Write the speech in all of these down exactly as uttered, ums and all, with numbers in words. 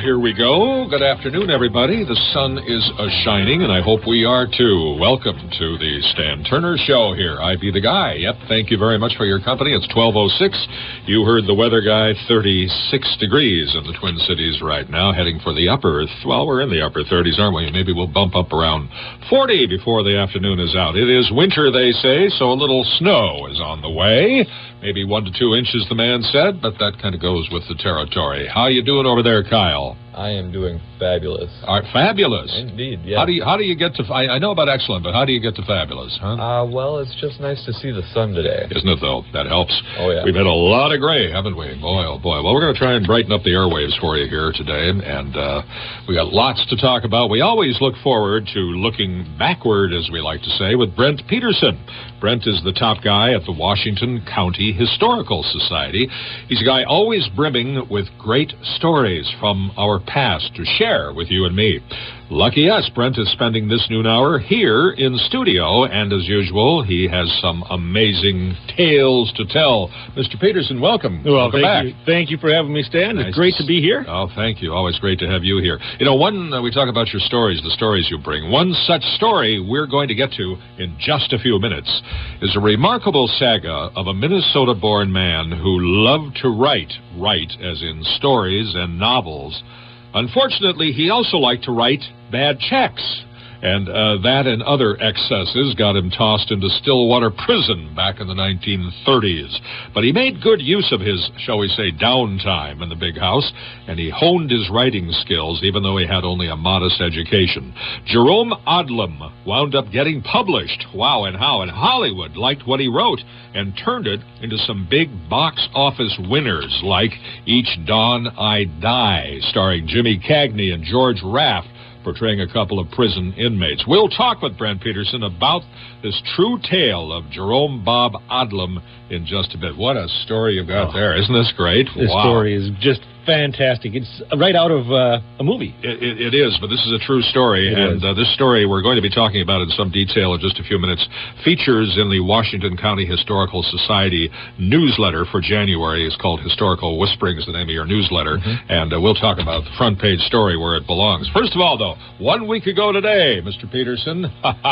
here we go. Good afternoon, everybody. The sun is a-shining, and I hope we are, too. Welcome to the Stan Turner Show here. I be the guy. Yep, thank you very much for your company. It's twelve oh six. You heard the weather guy, thirty-six degrees in the Twin Cities right now, heading for the upper, well, we're in the upper thirties, aren't we? Maybe we'll bump up around forty before the afternoon is out. It is winter, they say, so a little snow is on the way. Maybe one to two inches, the man said, but that kind of goes with the territory. How you doing over there, Kyle? I am doing fabulous. All right, fabulous. Indeed, yeah. How do you how do you get to? I, I know about excellent, but how do you get to fabulous? Huh? Uh, well, it's just nice to see the sun today, isn't it? Though that helps. Oh yeah. We've had a lot of gray, haven't we? Boy, oh boy. Well, we're going to try and brighten up the airwaves for you here today, and uh, we got lots to talk about. We always look forward to looking backward, as we like to say, with Brent Peterson. Brent is the top guy at the Washington County Historical Society. He's a guy always brimming with great stories from our past to share with you and me. Lucky us, Brent is spending this noon hour here in studio, and as usual, he has some amazing tales to tell. Mister Peterson, welcome. Well, welcome thank back. you. Thank you for having me, Stan. Nice It's great to be here. Oh, thank you. Always great to have you here. You know, one, uh, we talk about your stories, the stories you bring. One such story we're going to get to in just a few minutes is a remarkable saga of a Minnesota-born man who loved to write, write as in stories and novels. Unfortunately, he also liked to write bad checks, and uh, that and other excesses got him tossed into Stillwater Prison back in the nineteen thirties. But he made good use of his, shall we say, downtime in the big house, and he honed his writing skills, even though he had only a modest education. Jerome Odlum wound up getting published. Wow, and how? And Hollywood liked what he wrote and turned it into some big box office winners, like Each Dawn I Die, starring Jimmy Cagney and George Raft, portraying a couple of prison inmates. We'll talk with Brent Peterson about this true tale of Jerome Bob Odlum in just a bit. What a story you've got oh, there. Isn't this great? This wow. story is just fantastic. It's right out of uh, a movie. It, it, it is, but this is a true story, it and uh, this story we're going to be talking about in some detail in just a few minutes features in the Washington County Historical Society newsletter for January. It's called Historical Whisperings, the name of your newsletter, mm-hmm. and uh, we'll talk about the front page story where it belongs. First of all, though, one week ago today, Mister Peterson,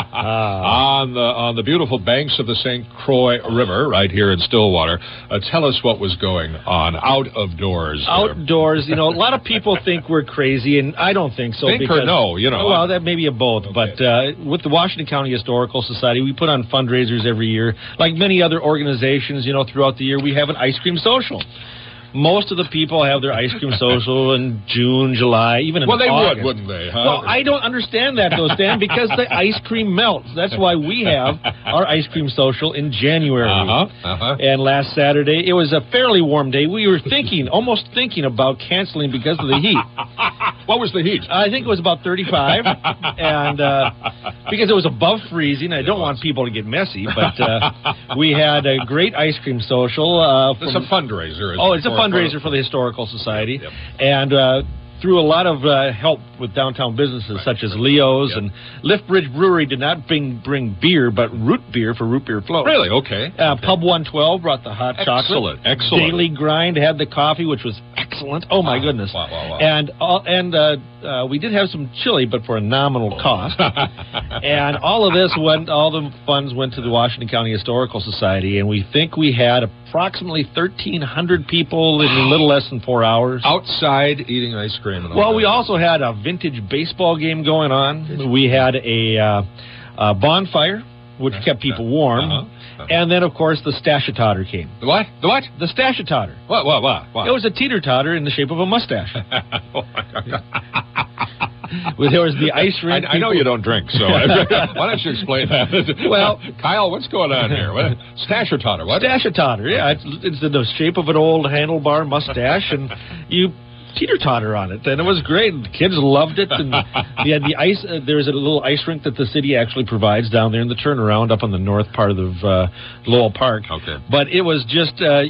ah. on the on the beautiful banks of the Saint Croix River, right here in Stillwater, uh, tell us what was going on out of doors. Outdoors, you know, a lot of people think we're crazy, and I don't think so. Think because, or no, you know. Well, that may be a both, okay. but uh, with the Washington County Historical Society, we put on fundraisers every year. Like many other organizations, you know, throughout the year, we have an ice cream social. Most of the people have their ice cream social in June, July, even in well, August. Well, they would, wouldn't they? Huh? Well, I don't understand that, though, Stan, because the ice cream melts. That's why we have our ice cream social in January. Uh-huh, uh-huh. And last Saturday, it was a fairly warm day. We were thinking, almost thinking about canceling because of the heat. What was the heat? I think it was about thirty-five, and uh, because it was above freezing. I don't want people to get messy, but uh, we had a great ice cream social. Uh, it's a fundraiser. Oh, it's a fundraiser for the Historical Society, yep. and uh, through a lot of uh, help with downtown businesses right. such as Leo's yep. and Lift Bridge Brewery did not bring, bring beer, but root beer for Root Beer Float. Really? Okay. Uh, okay. Pub one twelve brought the hot excellent. chocolate. Excellent. Daily Grind had the coffee, which was excellent. Oh, my wow. goodness. Wow, wow, wow. And, uh, and uh, uh, we did have some chili, but for a nominal cost. And all of this went, all the funds went to the Washington County Historical Society, and we think we had approximately thirteen hundred people in a little less than four hours. Outside eating ice cream. And all well, that. we also had a vintage baseball game going on. We had a, uh, a bonfire, which kept people warm. Uh-huh. Uh-huh. And then, of course, the Stash-A-Totter came. The what? The what? The Stash-A-Totter. What, what, what, what? It was a teeter-totter in the shape of a mustache. Oh, my God. Well, there was the ice rink. I, I know you don't drink, so why don't you explain that? Well, Kyle, what's going on here? What? Stash-A-Totter, what? Stash-A-Totter, yeah. It's, it's in the shape of an old handlebar mustache, and you teeter-totter on it, and it was great. The kids loved it, and we had the ice. Uh, there's a little ice rink that the city actually provides down there in the turnaround up on the north part of uh, Lowell Park. Okay. But it was just... Uh,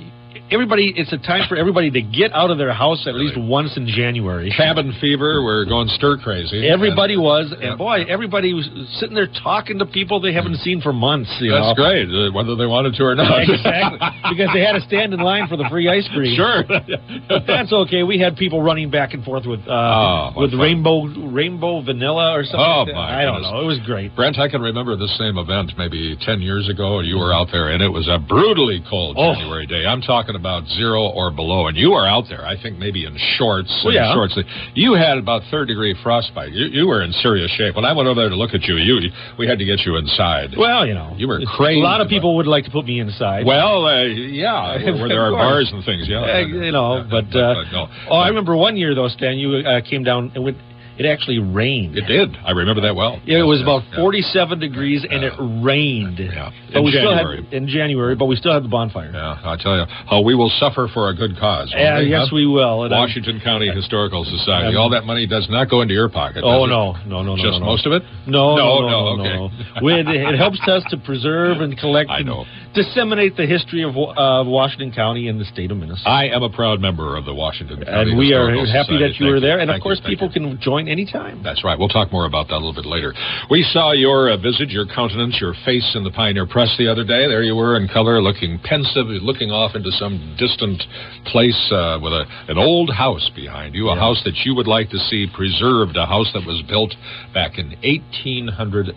everybody, it's a time for everybody to get out of their house at least once in January. Cabin fever, we're going stir crazy. Everybody and, was, and yeah. boy, everybody was sitting there talking to people they haven't seen for months. You That's know? great, uh, whether they wanted to or not. Exactly, because they had to stand in line for the free ice cream. Sure. But that's okay. We had people running back and forth with uh, oh, with fun. rainbow rainbow vanilla or something. Oh, like that. my I don't goodness. know. It was great. Brent, I can remember this same event maybe ten years ago. You were out there, and it was a brutally cold Oh. January day. I'm talking about zero or below, and you were out there, I think maybe in shorts. Well, and yeah. shorts. You had about third degree frostbite. You, you were in serious shape. When I went over there to look at you, you we had to get you inside. Well, you know, You were a crazy, lot of but- people would like to put me inside. Well, uh, yeah, where, where there are Of course. bars and things. Yeah, Uh, you know, Yeah, but uh, no. oh, I remember one year though, Stan, you uh, came down and it, it actually rained. It did. I remember that well. Yeah, it was Yes, about yes, forty-seven degrees, and Yeah. it rained. Yeah. but In we January. still had in January, but we still had the bonfire. Yeah, I tell you, how we will suffer for a good cause. won't Yeah, we, yes, huh? we will. And I'm- Washington County Historical Society. I'm- All that money does not go into your pocket. Oh does it? no, no, no, no, Just no, no. most of it? No, No, no, no, no, no, okay. no. no. it, it helps us to preserve and collect I and know. disseminate the history of uh, Washington County and the state of Minnesota. I am a proud member of the Washington County and we are Historical happy Society. that you Thank were there. And Thank of course, you, thank people you. can join anytime. That's right. We'll talk more about that a little bit later. We saw your uh, visage, your countenance, your face in the Pioneer Press the other day. There you were in color, looking pensive, looking off into some distant place uh, with a, an old house behind you, a Yeah. house that you would like to see preserved, a house that was built back in eighteen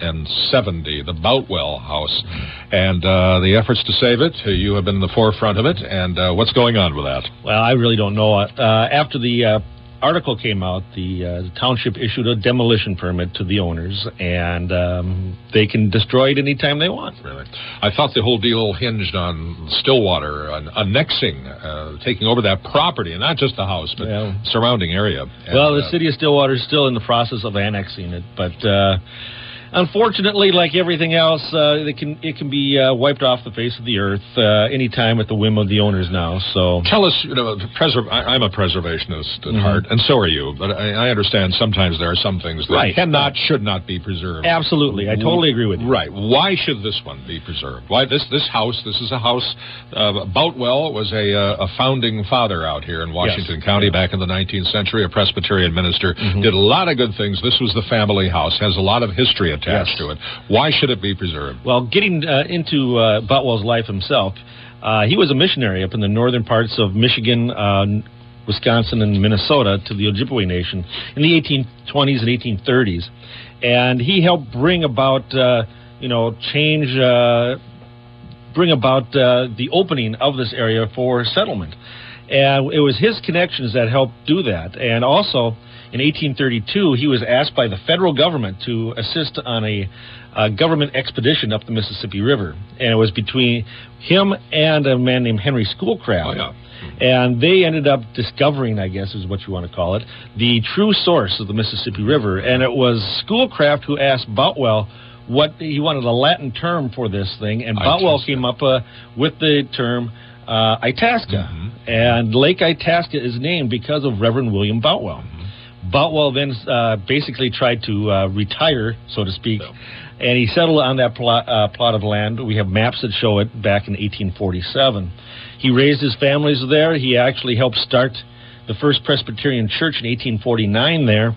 seventy, the Boutwell House. And uh, the efforts to save it, uh, you have been in the forefront of it. And uh, what's going on with that? Well, I really don't know. Uh, after the uh, article came out, the, uh, the township issued a demolition permit to the owners, and um, they can destroy it anytime they want. Really, I thought the whole deal hinged on Stillwater on annexing, uh, taking over that property, and not just the house, but Yeah. surrounding area. And, Well, the uh, city of Stillwater is still in the process of annexing it, but uh, unfortunately, like everything else, uh, it can it can be uh, wiped off the face of the earth uh, anytime at the whim of the owners now. So. Tell us, you know, preser- I, I'm a preservationist at Mhm. heart, and so are you. But I, I understand sometimes there are some things that Right. cannot, should not be preserved. Absolutely, I totally agree with you. Right. Why should this one be preserved? Why this this house? This is a house. Uh, Boutwell was a uh, a founding father out here in Washington Yes. County Yeah. back in the nineteenth century. A Presbyterian minister, Mhm. did a lot of good things. This was the family house. Has a lot of history attached Yes. to it. Why should it be preserved? Well, getting uh, into uh, Boutwell's life himself, uh, he was a missionary up in the northern parts of Michigan, uh, Wisconsin, and Minnesota to the Ojibwe Nation in the eighteen twenties and eighteen thirties. And he helped bring about, uh, you know, change, uh, bring about uh, the opening of this area for settlement. And it was his connections that helped do that. And also, in eighteen thirty-two, he was asked by the federal government to assist on a, a government expedition up the Mississippi River. And it was between him and a man named Henry Schoolcraft. Oh, yeah. And they ended up discovering, I guess is what you want to call it, the true source of the Mississippi River. And it was Schoolcraft who asked Boutwell what he wanted a Latin term for this thing. And Boutwell Itasca. came up uh, with the term uh, Itasca. Mhm. And Lake Itasca is named because of Reverend William Boutwell. Boutwell then uh, basically tried to uh, retire, so to speak, and he settled on that plot, uh, plot of land. We have maps that show it back in eighteen forty-seven. He raised his families there. He actually helped start the first Presbyterian church in eighteen forty-nine there,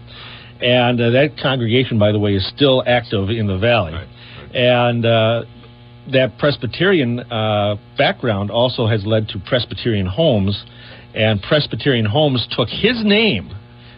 and uh, that congregation, by the way, is still active in the valley. Right, And uh, that Presbyterian uh, background also has led to Presbyterian Homes, and Presbyterian Homes took his name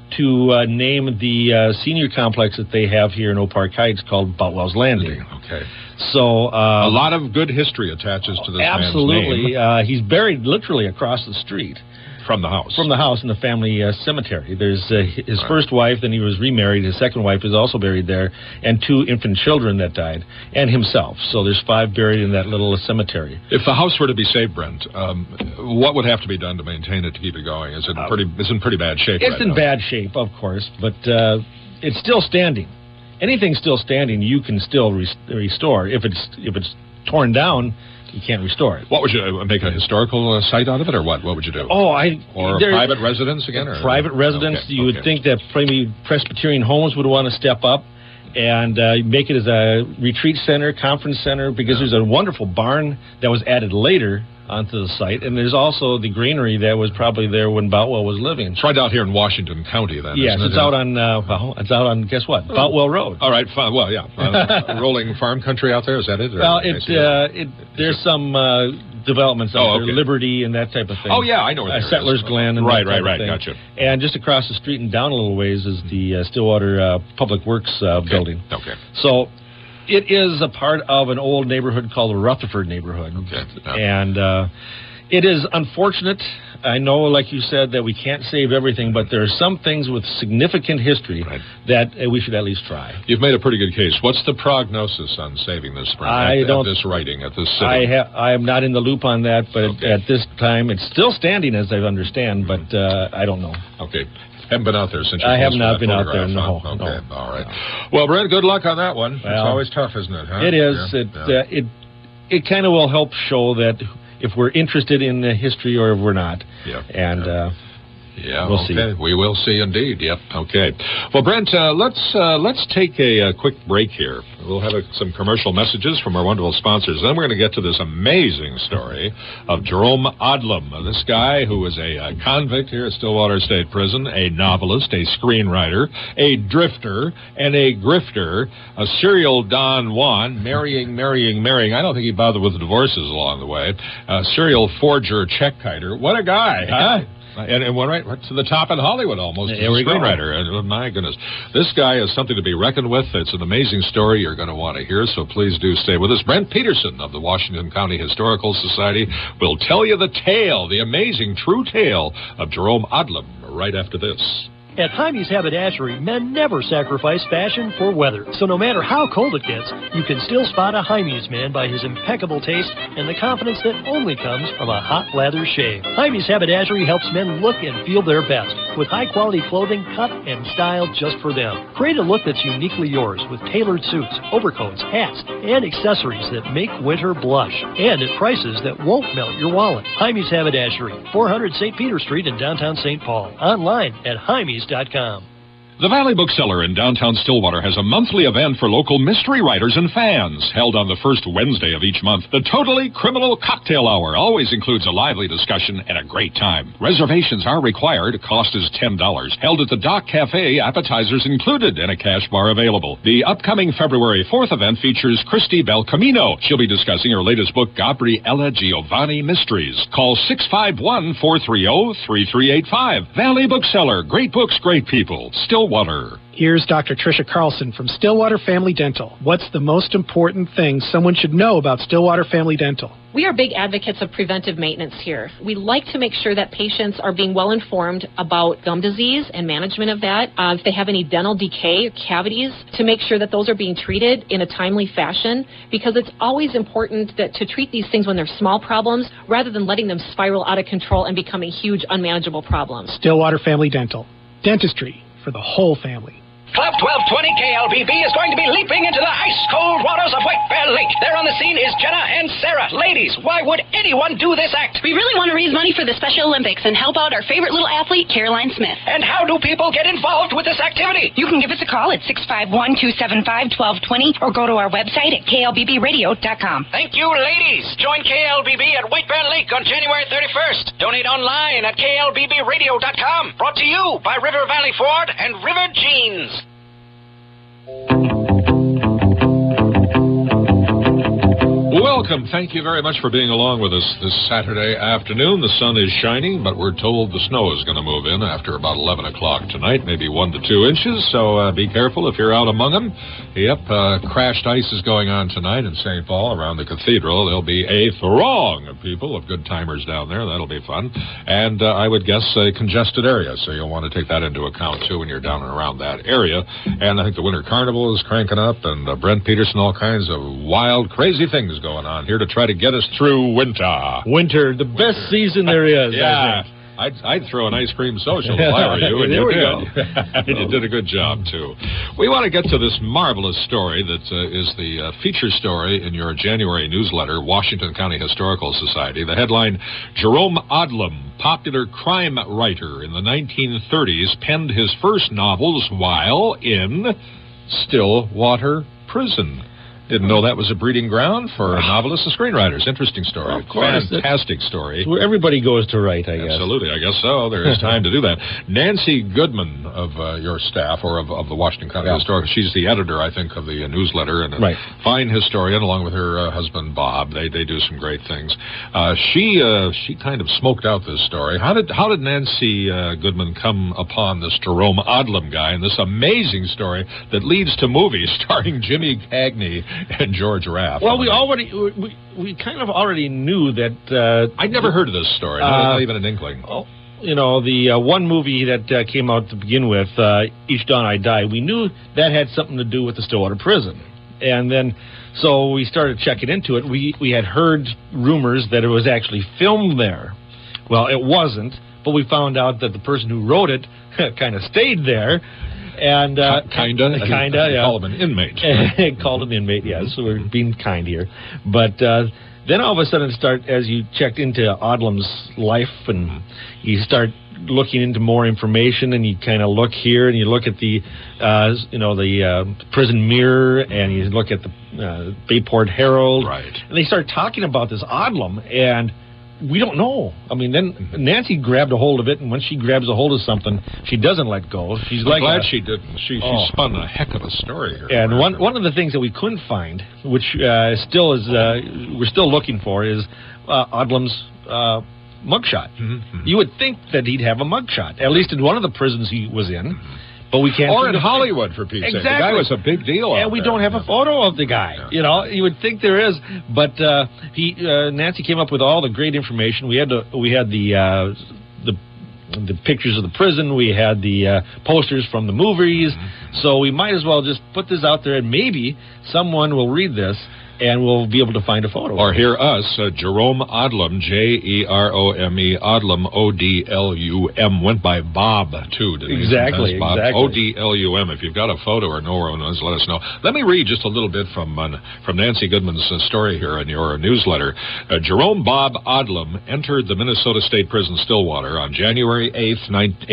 to uh, name the uh, senior complex that they have here in Oak Park Heights called Boutwell's Landing. Okay. So uh, A lot of good history attaches to this man's absolutely, name uh, he's buried literally across the street from the house. from the house in the family uh, cemetery. There's uh, his Right. first wife, then he was remarried. His second wife is also buried there, and two infant children that died, and himself. So there's five buried in that little cemetery. If the house were to be saved, Brent, um, what would have to be done to maintain it, to keep it going? Is it Uh, pretty? It's in pretty bad shape. It's right in now. bad shape, of course, but uh, it's still standing. Anything still standing, you can still res- restore. If it's if it's torn down, you can't restore it. What would you uh, make a historical uh, site out of it, or what? What would you do? Oh, I or a there- private residence again? Or? private residence. Okay, You would okay. think that maybe Presbyterian Homes would want to step up and uh, make it as a retreat center, conference center, because Yeah. there's a wonderful barn that was added later onto the site. And there's also the greenery that was probably there when Boutwell was living. It's right out here in Washington County, then. Yes, isn't it? it's out on, uh, well, it's out on, guess what, Boutwell Road. All right, fine. Well, yeah. Uh, rolling farm country out there, is that it? Or well, it, uh, it, there's some uh, developments out Oh, there, okay. Liberty and that type of thing. Oh, yeah, I know where uh, there Settlers is. Glen and Right, that right, type right, of gotcha. thing. And just across the street and down a little ways is the uh, Stillwater uh, Public Works uh, Okay. building. Okay. So it is a part of an old neighborhood called the Rutherford neighborhood. Okay. Yeah. And uh, it is unfortunate. I know, like you said, that we can't save everything, but there are some things with significant history Right. that uh, we should at least try. You've made a pretty good case. What's the prognosis on saving this spring? I at, don't- at this writing, at this sitting? I ha- I am not in the loop on that, but Okay. at this time, it's still standing, as I understand, but uh, I don't know. Okay. Haven't been out there since you I have posted not that been out there, photograph, no, huh? Okay, no. all right. Well, Brent, good luck on that one. it's Well, always tough, isn't it? Huh? It is. Yeah, It yeah. uh, it it kind of will help show that if we're interested in the history or if we're not. Yeah. And uh, Yeah, We'll okay. see. We will see indeed. Yep. Okay. Well, Brent, uh, let's uh, let's take a, uh quick break here. We'll have a, some commercial messages from our wonderful sponsors. Then we're going to get to this amazing story of Jerome Odlum, uh, this guy who was a uh, convict here at Stillwater State Prison, a novelist, a screenwriter, a drifter, and a grifter, a serial Don Juan, marrying, marrying, marrying. I don't think he bothered with the divorces along the way. A serial forger, check kiter. What a guy, huh? And, and went right, right to the top in Hollywood almost as There a we go. screenwriter. And, oh, my goodness. This guy is something to be reckoned with. It's an amazing story you're going to want to hear, so please do stay with us. Brent Peterson of the Washington County Historical Society will tell you the tale, the amazing true tale of Jerome Odlum right after this. At Jaime's Haberdashery, men never sacrifice fashion for weather. So no matter how cold it gets, you can still spot a Jaime's man by his impeccable taste and the confidence that only comes from a hot lather shave. Jaime's Haberdashery helps men look and feel their best with high-quality clothing cut and styled just for them. Create a look that's uniquely yours with tailored suits, overcoats, hats, and accessories that make winter blush. And at prices that won't melt your wallet. Jaime's Haberdashery, four hundred Saint Peter Street in downtown Saint Paul. Online at Jaime's dot com. The Valley Bookseller in downtown Stillwater has a monthly event for local mystery writers and fans, held on the first Wednesday of each month. The Totally Criminal Cocktail Hour always includes a lively discussion and a great time. Reservations are required. Cost is ten dollars. Held at the Dock Cafe, appetizers included, and a cash bar available. The upcoming February fourth event features Christy Belcamino. She'll be discussing her latest book, Gabriella Giovanni Mysteries. Call six five one, four three zero, three three eight five. Valley Bookseller. Great books, great people. Stillwater. Here's Doctor Tricia Carlson from Stillwater Family Dental. What's the most important thing someone should know about Stillwater Family Dental? We are big advocates of preventive maintenance here. We like to make sure that patients are being well informed about gum disease and management of that. Uh, if they have any dental decay or cavities, to make sure that those are being treated in a timely fashion, because it's always important that to treat these things when they're small problems rather than letting them spiral out of control and becoming huge, unmanageable problems. Stillwater Family Dental. Dentistry for the whole family. Club twelve twenty K L B B is going to be leaping into the ice-cold waters of White Bear Lake. There on the scene is Jenna and Sarah. Ladies, why would anyone do this act? We really want to raise money for the Special Olympics and help out our favorite little athlete, Caroline Smith. And how do people get involved with this activity? You can give us a call at six five one, two seven five, one two two zero or go to our website at K L B B radio dot com. Thank you, ladies. Join K L B B at White Bear Lake on January thirty-first. Donate online at K L B B radio dot com. Brought to you by River Valley Ford and River Jeans. Welcome. Thank you very much for being along with us this Saturday afternoon. The sun is shining, but we're told the snow is going to move in after about eleven o'clock tonight, maybe one to two inches, so uh, be careful if you're out among them. Yep, uh, crashed ice is going on tonight in Saint Paul around the cathedral. There'll be a throng of people, of good timers down there. That'll be fun. And uh, I would guess a congested area, so you'll want to take that into account, too, when you're down and around that area. And I think the Winter Carnival is cranking up, and uh, Brent Peterson, all kinds of wild, crazy things going on here to try to get us through winter. Winter, the best season there is, Yeah. I think. I'd, I'd throw an ice cream social if I were you, and There you we did. go. You did a good job, too. We want to get to this marvelous story that uh, is the uh, feature story in your January newsletter, Washington County Historical Society. The headline, Jerome Odlum, popular crime writer in the nineteen thirties, penned his first novels while in Stillwater Prison. Didn't know that was a breeding ground for novelists and screenwriters. Interesting story. Well, of course. Fantastic story. Where everybody goes to write, I guess. Absolutely. I guess so. There is time to do that. Nancy Goodman of uh, your staff, or of, of the Washington County Yeah. Historical, she's the editor, I think, of the uh, newsletter, and a Right. fine historian, along with her uh, husband, Bob. They they do some great things. Uh, she uh, she kind of smoked out this story. How did how did Nancy uh, Goodman come upon this Jerome Odlum guy and this amazing story that leads to movies starring Jimmy Cagney and George Raft? Well, we already we, we kind of already knew that. Uh, I'd never heard of this story. Not, Uh, not even an inkling. Oh, you know, the uh, one movie that uh, came out to begin with, uh, Each Dawn I Die, we knew that had something to do with the Stillwater Prison. And then, so we started checking into it. We, we had heard rumors that it was actually filmed there. Well, it wasn't, but we found out that the person who wrote it kind of stayed there. And uh, Kinda? Kinda, yeah. Call him an inmate. Called an inmate, yes. So we're being kind here. But uh, then all of a sudden, start as you checked into Odlum's life, and you start looking into more information, and you kind of look here, and you look at the, uh, you know, the uh, Prison Mirror, and you look at the uh, Bayport Herald, Right. and they start talking about this Odlum, and we don't know. I mean, then Nancy grabbed a hold of it, and when she grabs a hold of something, she doesn't let go. She's I'm like glad a- she didn't. She, Oh. she spun a heck of a story here. and one one of the things that we couldn't find, which uh, still is uh, we're still looking for, is uh, Odlum's uh, mugshot. Mm-hmm. You would think that he'd have a mugshot, at least in one of the prisons he was in, but we can't. Or seem in to- Hollywood, for Pete's sake. The Exactly. guy was a big deal. And out we there. don't have a photo of the guy. Yeah. You know, you would think there is, but uh, he uh, Nancy came up with all the great information. We had the we had the uh, the the pictures of the prison. We had the uh, posters from the movies. Mm-hmm. So we might as well just put this out there, and maybe someone will read this and we'll be able to find a photo. Or hear us, uh, Jerome Odlum, J E R O M E, Odlum, O D L U M, went by Bob, too, didn't he? Exactly, Sometimes Bob. exactly. O D L U M. If you've got a photo or know where one is, let us know. Let me read just a little bit from uh, from Nancy Goodman's uh, story here in your newsletter. Uh, Jerome Bob Odlum entered the Minnesota State Prison Stillwater on January eighth,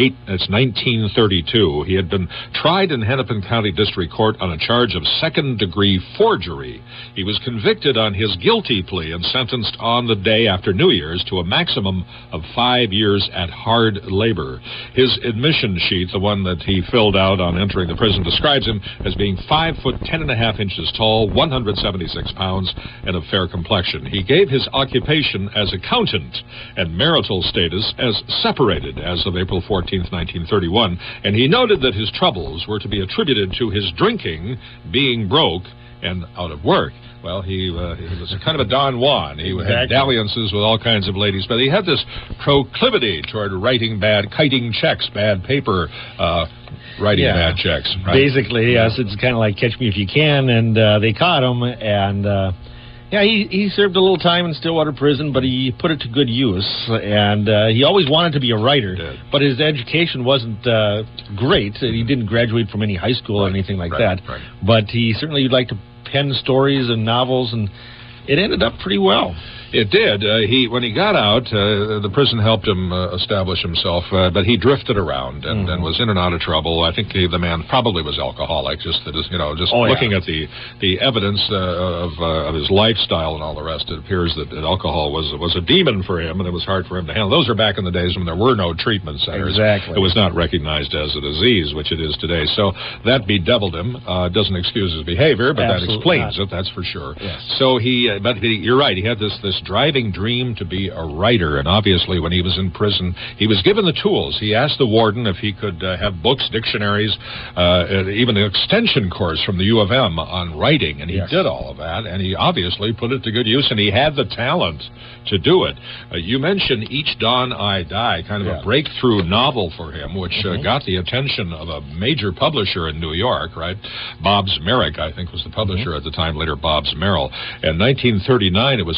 nineteen thirty-two. He had been tried in Hennepin County District Court on a charge of second-degree forgery. He was convicted on his guilty plea and sentenced on the day after New Year's to a maximum of five years at hard labor. His admission sheet, the one that he filled out on entering the prison, describes him as being five foot ten and a half inches tall, one hundred seventy-six pounds, and of fair complexion. He gave his occupation as accountant and marital status as separated as of April fourteenth, nineteen thirty-one, and he noted that his troubles were to be attributed to his drinking, being broke, and out of work. Well, he, uh, he was kind of a Don Juan. He had Exactly. dalliances with all kinds of ladies, but he had this proclivity toward writing bad, kiting checks, bad paper, uh, writing Yeah. bad checks. Right? Basically, yes, it's kind of like Catch Me If You Can, and uh, they caught him, and uh, yeah, he, he served a little time in Stillwater Prison, but he put it to good use, and uh, he always wanted to be a writer, Did. but his education wasn't uh, great. He didn't graduate from any high school or anything like right, that, right. but he certainly liked to pen stories and novels, and it ended up pretty well. It did. Uh, he when he got out, uh, the prison helped him uh, establish himself, uh, but he drifted around and, Mhm. and was in and out of trouble. I think he, the man probably was alcoholic. Just that, is, you know, just Oh, yeah. looking at the the evidence uh, of uh, of his lifestyle and all the rest, it appears that, that alcohol was was a demon for him, and it was hard for him to handle. Those are back in the days when there were no treatment centers. Exactly. It was not recognized as a disease, which it is today. So that bedeviled him. Uh, doesn't excuse his behavior, but that Absolutely explains not. it. That's for sure. Yes. So he, uh, but he, you're right. He had this this driving dream to be a writer, and obviously when he was in prison, he was given the tools. He asked the warden if he could uh, have books, dictionaries, uh, and even an extension course from the U of M on writing, and he Yes. did all of that, and he obviously put it to good use, and he had the talent to do it. Uh, you mentioned Each Dawn I Die, kind of Yeah. a breakthrough novel for him, which Mhm. uh, got the attention of a major publisher in New York, right? Bob's Merrick, I think, was the publisher at the time, later Bob's Merrill. In nineteen thirty-nine, it was turned into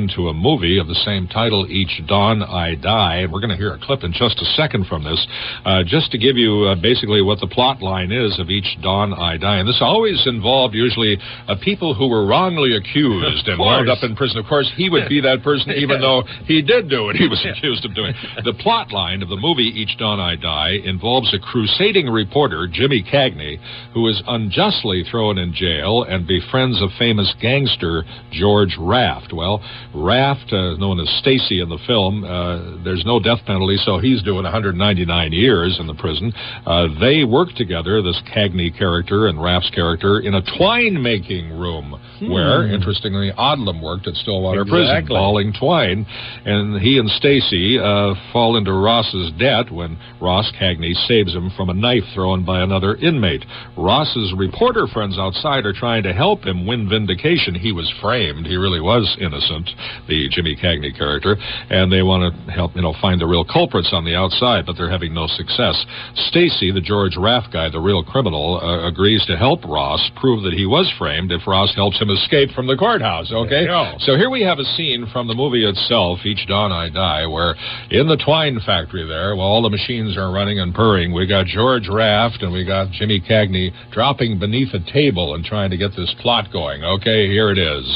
into a movie of the same title, Each Dawn I Die. And we're going to hear a clip in just a second from this, uh, just to give you uh, basically what the plot line is of Each Dawn I Die. And this always involved usually uh, people who were wrongly accused and wound up in prison. Of course, he would be that person even though he did do what he was accused of doing. The plot line of the movie Each Dawn I Die involves a crusading reporter, Jimmy Cagney, who is unjustly thrown in jail and befriends a famous gangster, George Raft. Well, Raft, uh, known as Stacy in the film, uh, there's no death penalty, so he's doing one hundred ninety-nine years in the prison. Uh, they work together, this Cagney character and Raft's character, in a twine-making room hmm. where, interestingly, Odlum worked at Stillwater exactly. Prison, balling twine. And he and Stacy uh, fall into Ross's debt when Ross Cagney saves him from a knife thrown by another inmate. Ross's reporter friends outside are trying to help him win vindication. He was framed. He really was innocent, the Jimmy Cagney character, and they want to help, you know, find the real culprits on the outside, but they're having no success. Stacy, the George Raft guy, the real criminal, uh, agrees to help Ross prove that he was framed if Ross helps him escape from the courthouse, okay? So here we have a scene from the movie itself, Each Dawn I Die, where in the twine factory there, while all the machines are running and purring, we got George Raft and we got Jimmy Cagney dropping beneath a table and trying to get this plot going. Okay, here it is.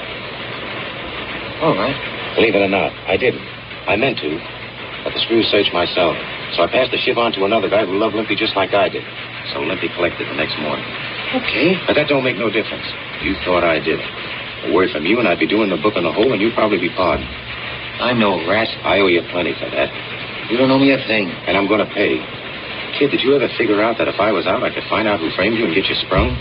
All right. Believe it or not, I didn't. I meant to, but the screws searched myself. So I passed the shiv on to another guy who loved Limpy just like I did. So Limpy collected the next morning. Okay. But that don't make no difference. You thought I did it. A word from you and I'd be doing the book on the hole and you'd probably be pardoned. I'm no rat. I owe you plenty for that. You don't owe me a thing. And I'm going to pay. Kid, did you ever figure out that if I was out, I could find out who framed you and get you sprung?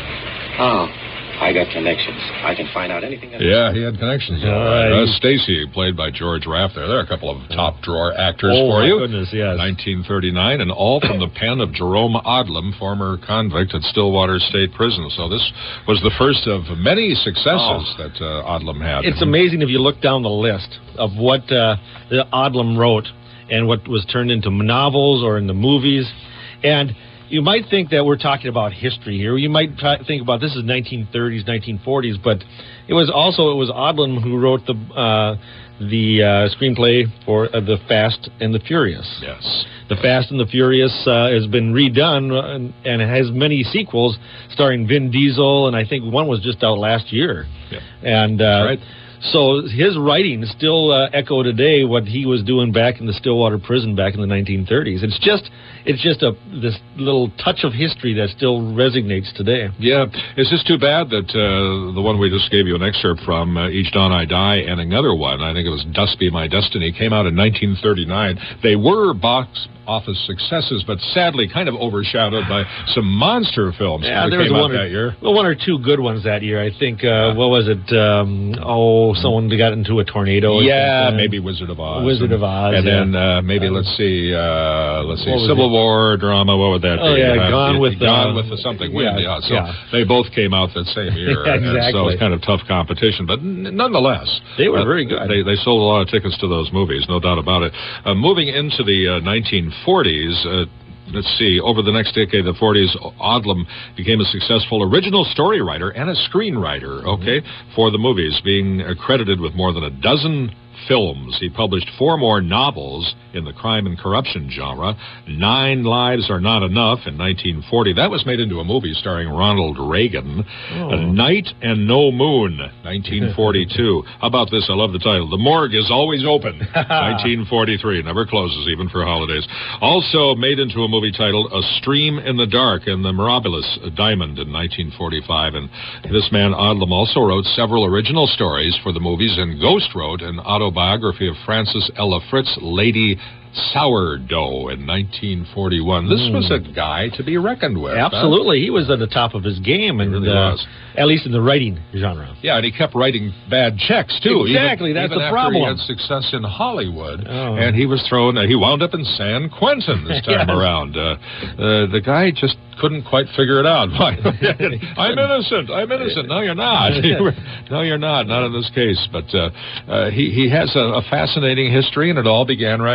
Oh, I got connections. I can find out anything. Yeah, he had connections. All right. Uh, Stacy, played by George Raft there. There are a couple of top-drawer actors oh, for my you. goodness, yes. nineteen thirty-nine, and all from the pen of Jerome Odlum, former convict at Stillwater State Prison. So this was the first of many successes oh. that uh, Odlum had. It's amazing if you look down the list of what uh, the Odlum wrote and what was turned into novels or in the movies. And you might think that we're talking about history here. You might try, think about this is nineteen thirties, nineteen forties, but it was also it was Odlum who wrote the uh, the uh, screenplay for uh, The Fast and the Furious. Yes, The Fast and the Furious uh, has been redone and, and has many sequels starring Vin Diesel, and I think one was just out last year. Yeah. And uh, That's right. So his writings still uh, echo today what he was doing back in the Stillwater prison back in the nineteen thirties. It's just it's just a this little touch of history that still resonates today. Yeah, it's just too bad that uh, the one we just gave you an excerpt from, uh, Each Dawn I Die, and another one, I think it was Dust Be My Destiny, came out in nineteen thirty-nine. They were box office successes, but sadly kind of overshadowed by some monster films yeah, that there came was out one or, that year. Well, one or two good ones that year, I think. Uh, what was it? Um, oh, someone got into a tornado. Yeah, think, uh, maybe Wizard of Oz. Wizard and, of Oz. And yeah. then uh, maybe let's see, uh, let's see, Civil it? War drama. What would that oh, be? Oh yeah, uh, Gone with Gone uh, with the something wind. Yeah, yeah so yeah. they both came out that same year. yeah, exactly. And so it's kind of tough competition, but n- nonetheless, they were uh, very good. They they sold a lot of tickets to those movies, no doubt about it. Uh, moving into the uh, nineteen forties. Uh, Let's see, over the next decade, the forties, Odlum became a successful original story writer and a screenwriter, okay, mm-hmm. for the movies, being credited with more than a dozen films. He published four more novels in the crime and corruption genre. Nine Lives Are Not Enough in nineteen forty. That was made into a movie starring Ronald Reagan. Oh. A Night and No Moon, nineteen forty-two. How about this? I love the title. The Morgue is Always Open, nineteen forty-three. Never closes, even for holidays. Also made into a movie titled A Stream in the Dark and the Mirabilis Diamond in nineteen forty-five. And this man, Odlum, also wrote several original stories for the movies and ghost wrote an autobiography of Frances Ella Fritz, Lady Sourdough, in nineteen forty-one. This mm. was a guy to be reckoned with. Absolutely. Huh? He was at the top of his game, and he really uh, was. At least in the writing genre. Yeah, and he kept writing bad checks, too. Exactly, even, that's even the after problem. He had success in Hollywood, oh. and he was thrown, uh, he wound up in San Quentin this time yes. around. Uh, uh, the guy just couldn't quite figure it out. I'm innocent, I'm innocent. No, you're not. No, you're not, not in this case. But uh, uh, he, he has a, a fascinating history, and it all began right here. He was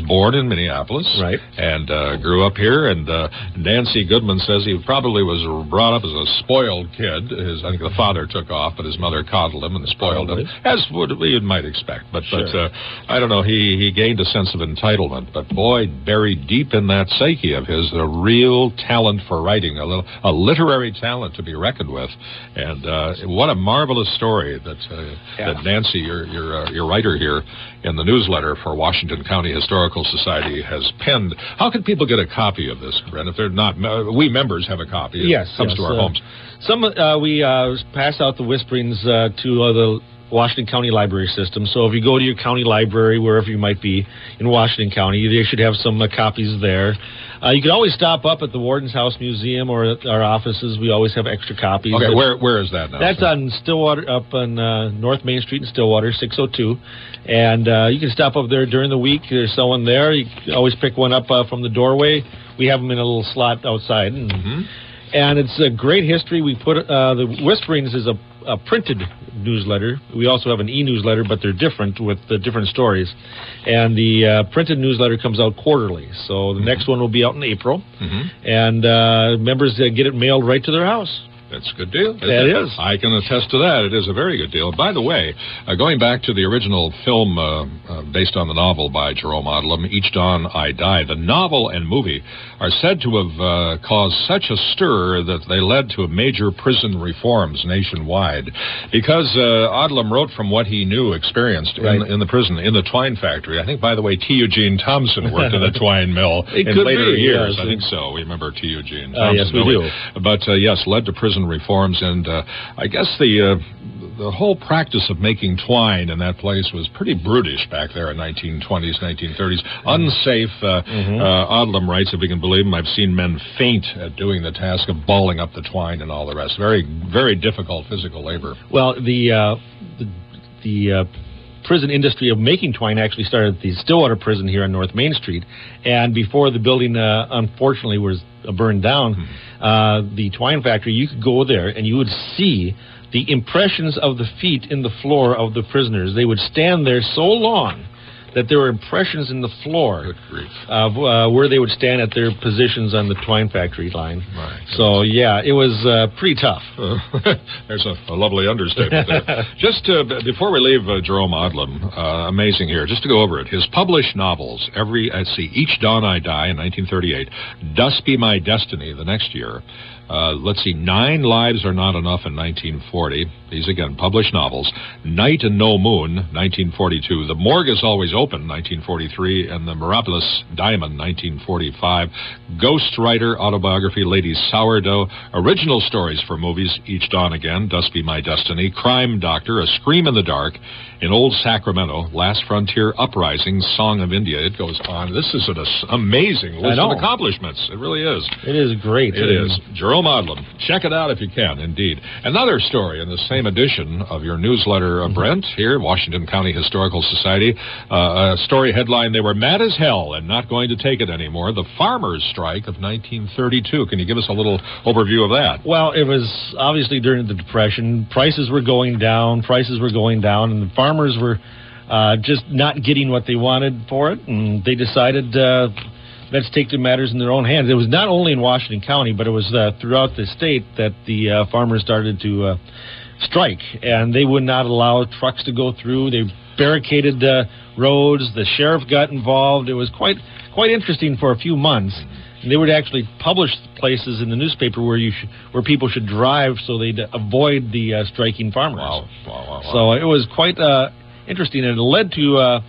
was born in Minneapolis, right, and uh, grew up here. And uh, Nancy Goodman says he probably was brought up as a spoiled kid. His, I think the father took off, but his mother coddled him and spoiled probably. him, as would we might expect. But sure. but uh, I don't know. He he gained a sense of entitlement. But boy, buried deep in that psyche of his, the real talent for writing, a little a literary talent to be reckoned with. And uh, what a marvelous story that uh, yeah. that Nancy, your your uh, your writer here in the newsletter for Washington County Historical Society, has penned. How can people get a copy of this, Brent? If they're not, uh, we members have a copy. It yes, comes yes, to our uh, homes. Some uh, we uh, pass out the whisperings uh, to uh, the Washington County Library System. So if you go to your county library, wherever you might be in Washington County, they should have some uh, copies there. Uh, you can always stop up at the Warden's House Museum or at our offices. We always have extra copies. Okay, where where is that now? That's sir? on Stillwater, up on uh, North Main Street in Stillwater, six oh two. And uh, you can stop up there during the week. There's someone there. You can always pick one up uh, from the doorway. We have them in a little slot outside. And, mm-hmm. and it's a great history. We put uh, the Whisperings is a, a printed newsletter. We also have an e-newsletter, but they're different with the different stories. And the uh, printed newsletter comes out quarterly. So the mm-hmm. next one will be out in April. Mm-hmm. And uh, members uh, get it mailed right to their house. That's a good deal. That it is. I can attest to that. It is a very good deal. By the way, uh, going back to the original film uh, uh, based on the novel by Jerome Odlum, Each Dawn I Die, the novel and movie are said to have uh, caused such a stir that they led to major prison reforms nationwide. Because uh, Odlum wrote from what he knew, experienced right. in, in the prison, in the twine factory. I think, by the way, T. Eugene Thompson worked in the twine mill it in later be, years. yes. I think so. We remember T. Eugene Thompson. Uh, yes, we do. But, uh, yes, led to prison reforms, and uh, I guess the uh, the whole practice of making twine in that place was pretty brutish back there in nineteen twenties, nineteen thirties. Unsafe. Uh, mm-hmm. uh, Odlum writes, if we can believe him, I've seen men faint at doing the task of balling up the twine and all the rest. Very, very difficult physical labor. Well, the uh, the, the uh, prison industry of making twine actually started at the Stillwater prison here on North Main Street, and before the building uh, unfortunately was uh, burned down, mm-hmm. uh, the twine factory, you could go there and you would see the impressions of the feet in the floor of the prisoners. They would stand there so long that there were impressions in the floor of uh, where they would stand at their positions on the twine factory line. Right. So, yeah, it was uh, pretty tough. Uh, there's a, a lovely understatement there. Just uh, b- before we leave uh, Jerome Odlum, uh, amazing here, just to go over it, his published novels, every, let's see, Each Dawn I Die in nineteen thirty-eight, Dust Be My Destiny the next year, Uh, let's see, Nine Lives Are Not Enough in nineteen forty. These, again, published novels. Night and No Moon, nineteen forty-two. The Morgue Is Always Open, nineteen forty-three. And The Miraculous Diamond, nineteen forty-five. Ghostwriter autobiography, Lady Sourdough. Original stories for movies, Each Dawn Again, Dust Be My Destiny. Crime Doctor, A Scream in the Dark. In Old Sacramento, Last Frontier Uprising, Song of India. It goes on. This is an amazing list of accomplishments. It really is. It is great. It is. Jerome Odlum. Check it out if you can, indeed. Another story in the same edition of your newsletter, uh, Brent, here, Washington County Historical Society. Uh, a story headline, They Were Mad as Hell and Not Going to Take It Anymore. The Farmers' Strike of nineteen thirty-two. Can you give us a little overview of that? Well, it was obviously during the Depression. Prices were going down. Prices were going down, and the farmers were uh, just not getting what they wanted for it, and they decided... Uh, Let's take the matters in their own hands. It was not only in Washington County, but it was uh, throughout the state that the uh, farmers started to uh, strike, and they would not allow trucks to go through. They barricaded uh, roads. The sheriff got involved. It was quite quite interesting for a few months. And they would actually publish places in the newspaper where you sh- where people should drive so they'd avoid the uh, striking farmers. Wow, wow, wow, wow. So it was quite uh, interesting, and it led to... Uh,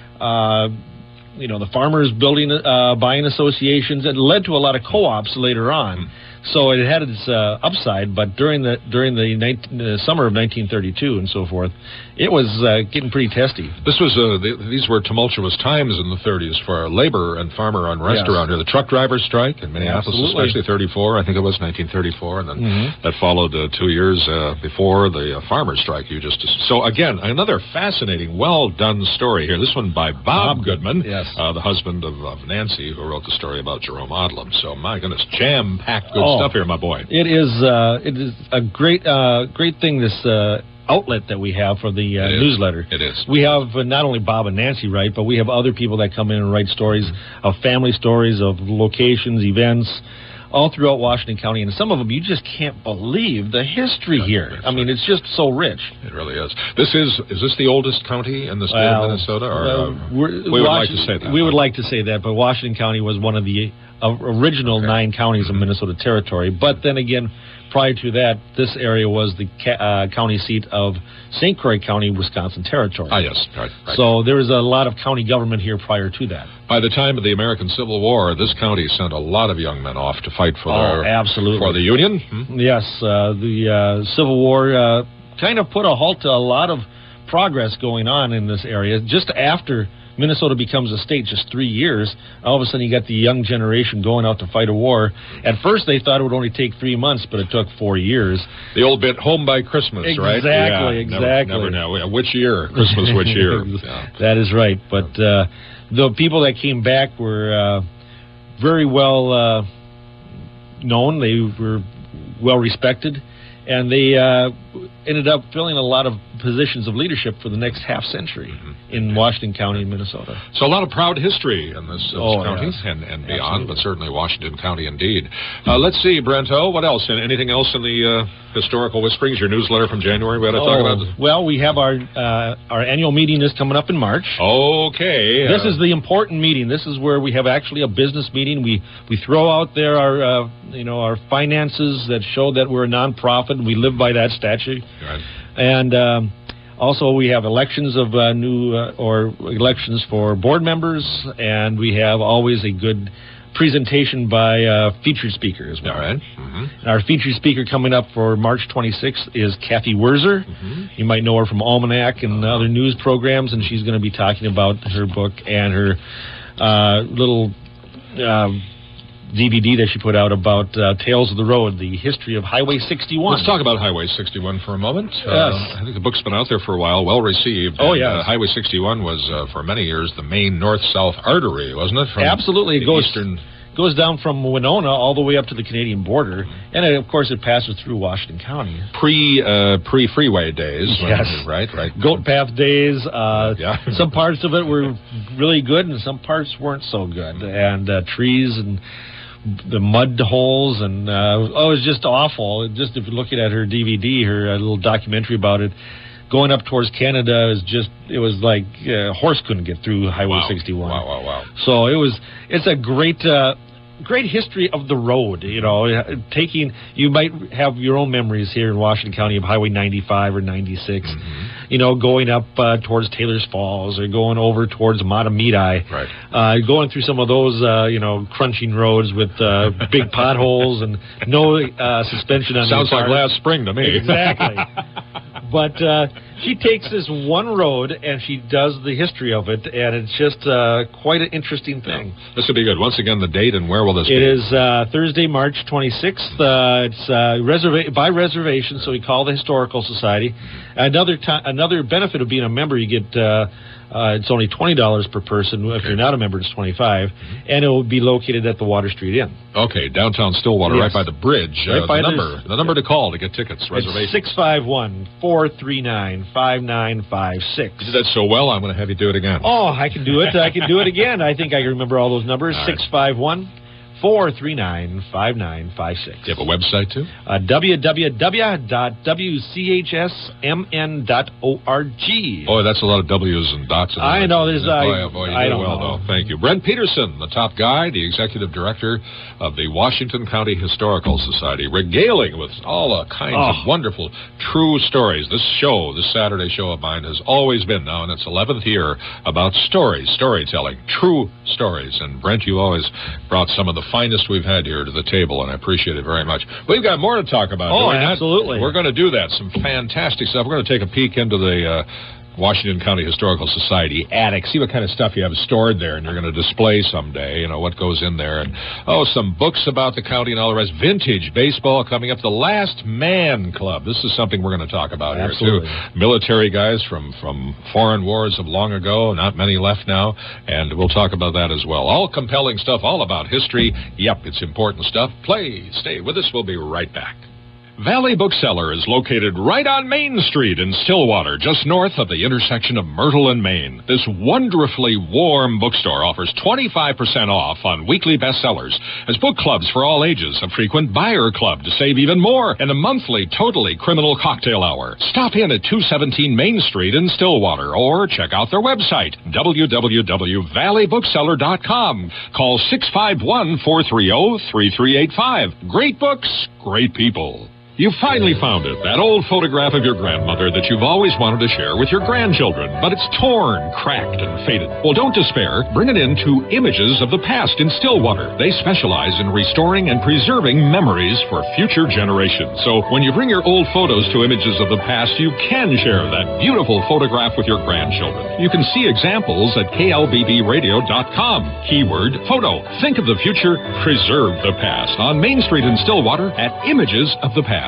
uh, you know, the farmers building, uh, buying associations. It led to a lot of co-ops later on. Mm. So it had its uh, upside, but during the during the, nineteen, the summer of nineteen thirty-two and so forth, it was uh, getting pretty testy. This was uh, the, these were tumultuous times in the thirties for labor and farmer unrest yes. around here. The truck drivers' strike in Minneapolis, Absolutely. especially thirty-four. I think it was nineteen thirty-four, and then mm-hmm. that followed uh, two years uh, before the uh, farmers' strike. You just so again another fascinating, well done story here. This one by Bob, Bob Goodman, yes. uh, the husband of, of Nancy, who wrote the story about Jerome Odlum. So my goodness, jam-packed good oh. stuff here, my boy. It is uh, it is a great uh, great thing, this uh, outlet that we have for the uh, It is. newsletter. It is. We have uh, not only Bob and Nancy write, but we have other people that come in and write stories Mm-hmm. of family stories, of locations, events, all throughout Washington County. And some of them you just can't believe the history Yeah, here. that's I mean, right. it's just so rich. It really is. This is is this the oldest county in the state Well, of Minnesota? Or uh, uh, we're- we would like to Washington- say that. We would like to say that, but Washington County was one of the uh, original Okay. nine counties of Minnesota Territory. But then again, prior to that, this area was the ca- uh, county seat of Saint Croix County, Wisconsin Territory. Ah, yes. Right, right. So there was a lot of county government here prior to that. By the time of the American Civil War, this county sent a lot of young men off to fight for Oh, their absolutely. for the Union. Hmm? Yes, uh, the uh, Civil War uh, kind of put a halt to a lot of progress going on in this area. Just after Minnesota becomes a state, just three years, all of a sudden you got the young generation going out to fight a war. At first they thought it would only take three months, but it took four years. The old bit home by Christmas, right? Exactly, Yeah, exactly. Never, never know. Yeah, which year? Christmas, which year? Yeah. That is right. But uh, the people that came back were uh, very well uh, known. They were well respected. And they uh, ended up filling a lot of positions of leadership for the next half century Mm-hmm. in Washington County, Minnesota. So a lot of proud history in this, this Oh, county yes. and, and beyond, Absolutely. but certainly Washington County indeed. Uh, let's see, Brento, what else? Anything else in the uh, Historical Whisperings, your newsletter from January we got to talk Oh, about? well, we have our uh, our annual meeting is coming up in March. Okay. This uh, is the important meeting. This is where we have actually a business meeting. We we throw out there our uh, you know our finances that show that we're a nonprofit. We live by that statute. Right. And um, also we have elections of uh, new uh, or elections for board members, and we have always a good presentation by uh, featured speaker as well. All right. Mm-hmm. Our featured speaker coming up for March twenty-sixth is Kathy Werzer. Mm-hmm. You might know her from Almanac and other news programs, and she's going to be talking about her book and her uh, little uh, D V D that she put out about uh, Tales of the Road, the history of Highway sixty-one. Let's talk about Highway sixty-one for a moment. Yes. Uh, I think the book's been out there for a while, well received. Oh, and, yes. Uh, Highway sixty-one was, uh, for many years, the main north-south artery, wasn't it? From Absolutely. It the goes eastern... goes down from Winona all the way up to the Canadian border, and it, of course it passes through Washington County. Pre, uh, pre-freeway days. when- Yes. Right, right. Goat path days. Uh, Yeah. some parts of it were really good, and some parts weren't so good. And uh, trees and the mud holes, and uh, oh, it was just awful. Just if you're looking at her D V D, her uh, little documentary about it, going up towards Canada is just, it was like uh, a horse couldn't get through Highway Wow. sixty-one. Wow, wow, wow. So it was, it's a great, uh, great history of the road. You know, taking, you might have your own memories here in Washington County of Highway ninety-five or ninety-six. Mm-hmm. You know, going up uh, towards Taylor's Falls or going over towards Matamidi. Right. Uh, going through some of those, uh, you know, crunching roads with uh, big potholes and no uh, suspension on Sounds the like car. last spring to me. Exactly. But uh, she takes this one road and she does the history of it, and it's just uh, quite an interesting thing. This will be good. Once again, the date and where will this It be? is uh, Thursday, March twenty-sixth. Uh, it's uh, reserva- by reservation, so we call the Historical Society. Another ti- another benefit of being a member, you get uh, uh, it's only twenty dollars per person. If you're not a member, it's twenty-five dollars, Mm-hmm. and it will be located at the Water Street Inn. Okay, downtown Stillwater, Yes. right by the bridge. Right uh, by the the- number, the number to call to get tickets, reservation. It's six five one, four three nine, five nine five six. You did that so well, I'm going to have you do it again. Oh, I can do it. I can do it again. I think I can remember all those numbers. All right. six five one, four three nine, five nine five six. You have a website, too? Uh, w w w dot w c h s m n dot org. Boy, that's a lot of W's and dots. In I there. know, there's- Boy, I- oh, boy, you I did don't well, know. though. Thank you. Brent Peterson, the top guy, the executive director of the Washington County Historical Society, regaling with all uh, kinds Oh. of wonderful, true stories. This show, this Saturday show of mine, has always been now in its eleventh year about stories, storytelling, true stories. And Brent, you always brought some of the finest we've had here to the table, and I appreciate it very much. We've got more to talk about. Oh, do we not? absolutely. We're going to do that. Some fantastic stuff. We're going to take a peek into the uh, Washington County Historical Society attic, see what kind of stuff you have stored there and you're going to display someday, you know, what goes in there. And, oh, some books about the county and all the rest. Vintage baseball coming up. The Last Man Club. This is something we're going to talk about Absolutely. here, too. Military guys from, from foreign wars of long ago, not many left now, and we'll talk about that as well. All compelling stuff, all about history. Yep, it's important stuff. Play. Stay with us. We'll be right back. Valley Bookseller is located right on Main Street in Stillwater, just north of the intersection of Myrtle and Main. This wonderfully warm bookstore offers twenty-five percent off on weekly bestsellers, has book clubs for all ages, a frequent buyer club to save even more, and a monthly totally criminal cocktail hour. Stop in at two seventeen Main Street in Stillwater or check out their website, w w w dot valley bookseller dot com. Call six five one, four three zero, three three eight five. Great books, great people. You finally found it, that old photograph of your grandmother that you've always wanted to share with your grandchildren, but it's torn, cracked, and faded. Well, don't despair. Bring it in to Images of the Past in Stillwater. They specialize in restoring and preserving memories for future generations. So when you bring your old photos to Images of the Past, you can share that beautiful photograph with your grandchildren. You can see examples at K L B B radio dot com. Keyword photo. Think of the future, preserve the past. On Main Street in Stillwater at Images of the Past.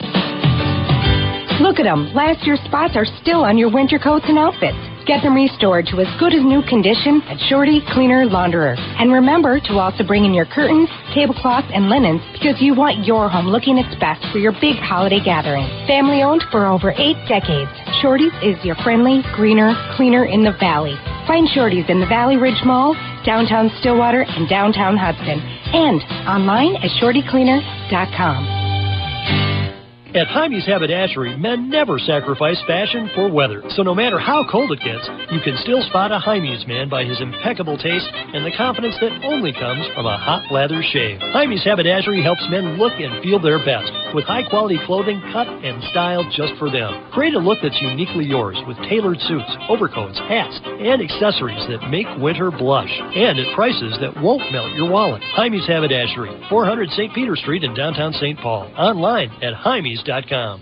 Look at them. Last year's spots are still on your winter coats and outfits. Get them restored to as good as new condition at Shorty Cleaner Launderer. And remember to also bring in your curtains, tablecloths, and linens because you want your home looking its best for your big holiday gathering. Family owned for over eight decades, Shorty's is your friendly, greener, cleaner in the valley. Find Shorty's in the Valley Ridge Mall, downtown Stillwater, and downtown Hudson. And online at shorty cleaner dot com. At Jaime's Haberdashery, men never sacrifice fashion for weather. So no matter how cold it gets, you can still spot a Jaime's man by his impeccable taste and the confidence that only comes from a hot lather shave. Jaime's Haberdashery helps men look and feel their best with high-quality clothing cut and styled just for them. Create a look that's uniquely yours with tailored suits, overcoats, hats, and accessories that make winter blush. And at prices that won't melt your wallet. Jaime's Haberdashery, four hundred Saint Peter Street in downtown Saint Paul. Online at Jaime's dot com.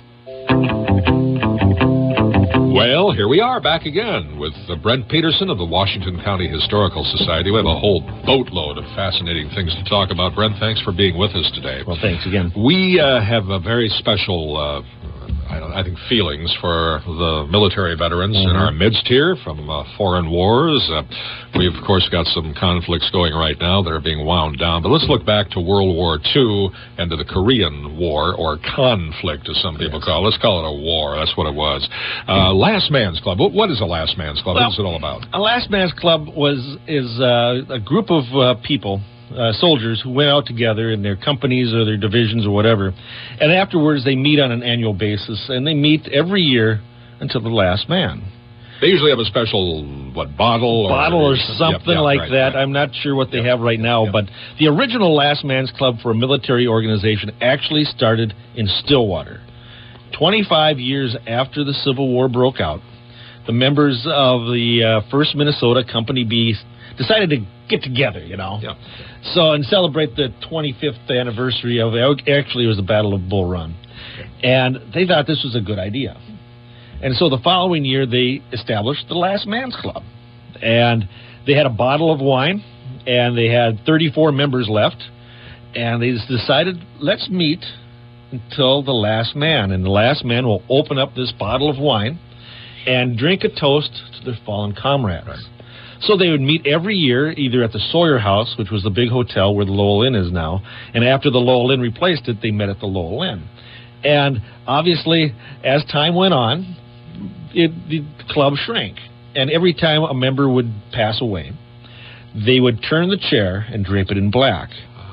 Well, here we are back again with uh, Brent Peterson of the Washington County Historical Society. We have a whole boatload of fascinating things to talk about. Brent, thanks for being with us today. Well, thanks again. We uh, have a very special, uh, I, don't, I think, feelings for the military veterans mm-hmm. in our midst here from uh, foreign wars. Uh, we've, of course, got some conflicts going right now that are being wound down. But let's look back to World War Two and to the Korean War, or conflict, as some people yes. call it. Let's call it a war. That's what it was. Uh, Last Man's Club. What, what is a Last Man's Club? Well, what is it all about? A Last Man's Club was is uh, a group of uh, people, uh, soldiers, who went out together in their companies or their divisions or whatever, and afterwards they meet on an annual basis, and they meet every year until the last man. They usually have a special, what, bottle? Bottle or, or something yep, yep, like right, that. Right. I'm not sure what they yep. have right now, yep. but the original Last Man's Club for a military organization actually started in Stillwater. twenty-five years after the Civil War broke out, the members of the uh, first Minnesota Company B decided to get together, you know. Yeah. So, and celebrate the twenty-fifth anniversary of, actually it was the Battle of Bull Run. And they thought this was a good idea. And so the following year, they established the Last Man's Club. And they had a bottle of wine, and they had thirty-four members left. And they just decided, let's meet until the last man. And the last man will open up this bottle of wine and drink a toast to their fallen comrades. Right. So they would meet every year, either at the Sawyer House, which was the big hotel where the Lowell Inn is now, and after the Lowell Inn replaced it, they met at the Lowell Inn. And obviously, as time went on, it, the club shrank. And every time a member would pass away, they would turn the chair and drape it in black.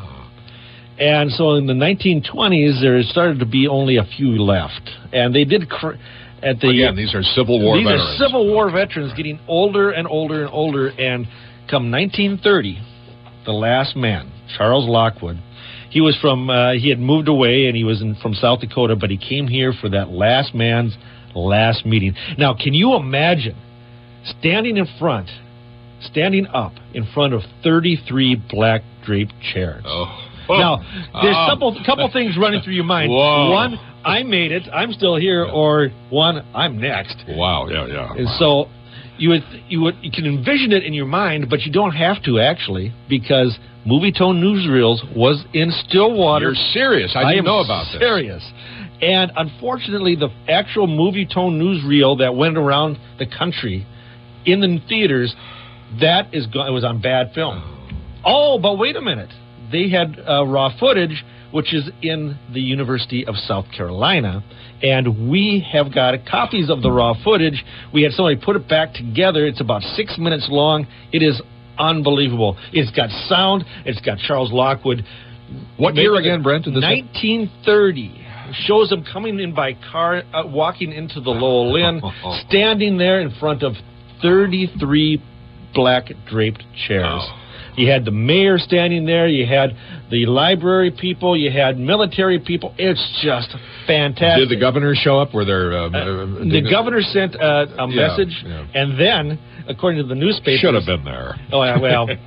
And so in the nineteen twenties, there started to be only a few left. And they did... Cr- At the, Again, these are Civil War these veterans. These are Civil War veterans getting older and older and older. And come nineteen thirty, the last man, Charles Lockwood, he was from, uh, he had moved away and he was in, from South Dakota, but he came here for that last man's last meeting. Now, can you imagine standing in front, standing up in front of thirty-three black draped chairs? Oh. Now, there's a oh. couple, couple things running through your mind. Whoa. One, I made it, I'm still here, yeah. or one, I'm next. Wow, yeah, yeah. And wow. so you would, you would, you can envision it in your mind, but you don't have to actually, because Movie Tone Newsreels was in Stillwater. You're serious? I didn't I know about this. Serious. And unfortunately, the actual Movie Tone newsreel that went around the country in the theaters, that is go- it was on bad film. Oh, but wait a minute. they had uh, raw footage, which is in the University of South Carolina, and we have got copies of the raw footage. We had somebody put it back together. It's about six minutes long. It is unbelievable. It's got sound. It's got Charles Lockwood. What year again, Brent? Did this nineteen thirty. Shows him coming in by car, uh, walking into the Lowell Inn, standing there in front of thirty-three black draped chairs. Oh. You had the mayor standing there. You had the library people. You had military people. It's just fantastic. Did the governor show up? Were there? Uh, uh, the governor sent uh, a yeah, message, yeah. and then, according to the newspaper, should have been there. Oh yeah, well, no.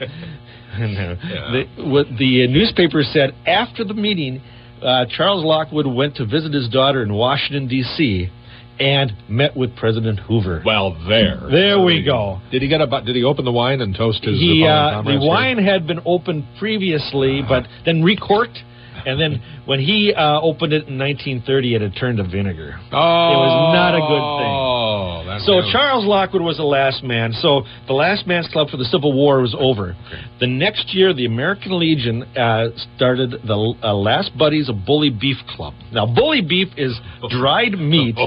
Yeah. The, what the newspaper said after the meeting, uh, Charles Lockwood went to visit his daughter in Washington D C and met with President Hoover. Well, there, there we go. Did he get a? Did he open the wine and toast his? He uh, the here? wine had been opened previously, uh-huh. but then recorked, and then when he uh, opened it in nineteen thirty, it had turned to vinegar. Oh, it was not a good thing. Oh, that's so good. Charles Lockwood was the last man. So the Last Man's Club for the Civil War was over. Okay. The next year, the American Legion uh, started the uh, Last Buddies of Bully Beef Club. Now, bully beef is dried meat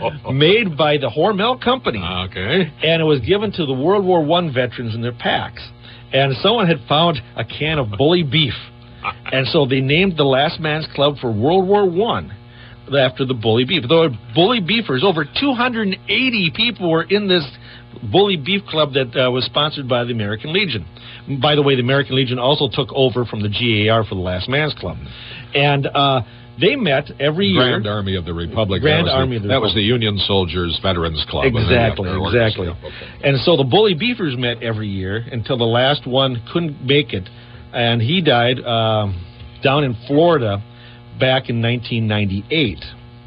made by the Hormel Company. Okay. And it was given to the World War One veterans in their packs. And someone had found a can of bully beef. And so they named the Last Man's Club for World War One after the bully beef. There were bully beefers. Over two hundred eighty people were in this bully beef club that uh, was sponsored by the American Legion. By the way, the American Legion also took over from the G A R for the Last Man's Club. And uh, they met every year. Grand Army of the Republic. Grand that was Army the, of the That was Republic. the Union Soldiers Veterans Club. Exactly, exactly. Okay. And so the bully beefers met every year until the last one couldn't make it. And he died um, down in Florida back in nineteen ninety-eight.